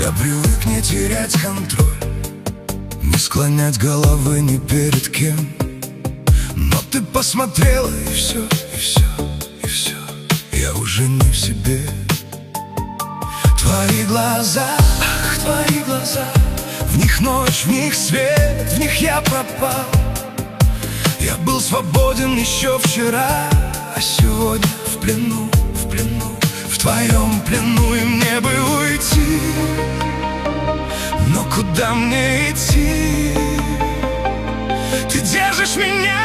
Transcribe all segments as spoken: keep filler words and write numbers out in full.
Я привык не терять контроль, не склонять головы ни перед кем. Но ты посмотрела, и все, и все, и все. Я уже не в себе. Твои глаза, ах, твои глаза, в них ночь, в них свет, в них я пропал. Я был свободен еще вчера, а сегодня в плену, в плену, в твоем плену, и мне бы уйти. Но куда мне идти? Ты держишь меня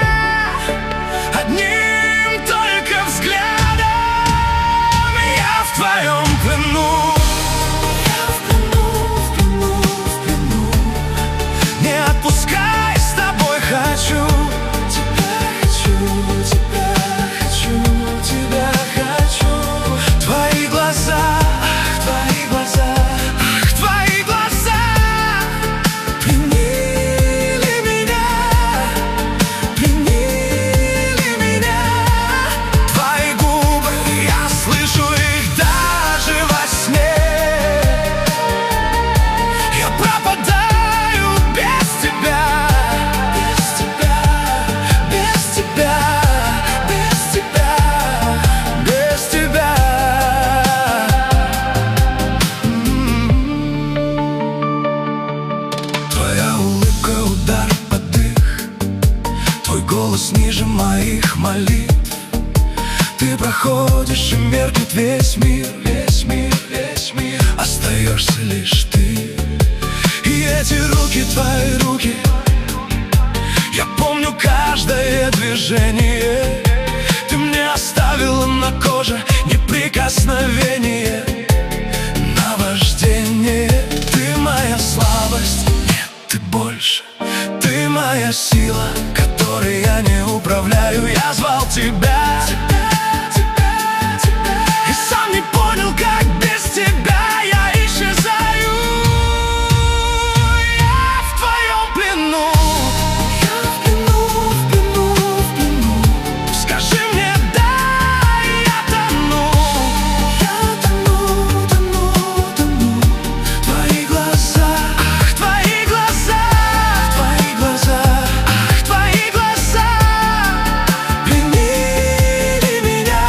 одним только взглядом. Я в твоем плену. Я в плену, в плену, в плену. Не отпускай, с тобой хочу. Тебя хочу, тебя хочу, тебя хочу. Твои глаза, ах, твои глаза, ах, твои глаза пленили меня, пленили меня. Твои губы, я слышу их даже во сне. Я пропадаю без тебя, без тебя, без тебя, без тебя, без тебя. Твоя улыбка, удар под дых, твой голос ниже моих молитв. Ты проходишь, и меркнет весь мир, весь мир, весь мир. Остаешься лишь ты. И эти руки, твои руки, я помню каждое движение. Ты мне оставила на коже неприкосновение, наваждение. Ты моя слабость, нет, ты больше. Ты моя сила, которой я не управляю. Я звал тебя, и сам не понял, как без тебя я исчезаю. Я в твоем плену. Я в плену, в плену, в плену. Скажи мне да, и я тону. Я тону, тону, тону. Твои глаза, ах, твои глаза, твои глаза, ах, твои глаза пленили меня,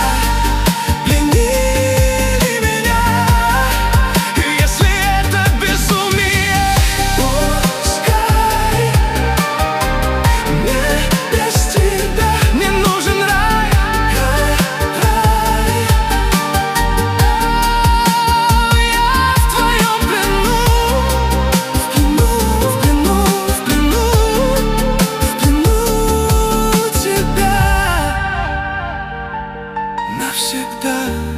пленили меня. И если это безумие, пускай. Мне без тебя не нужен рай, рай, рай. Я в твоем плену, в плену, в плену, в плену, в плену тебя навсегда.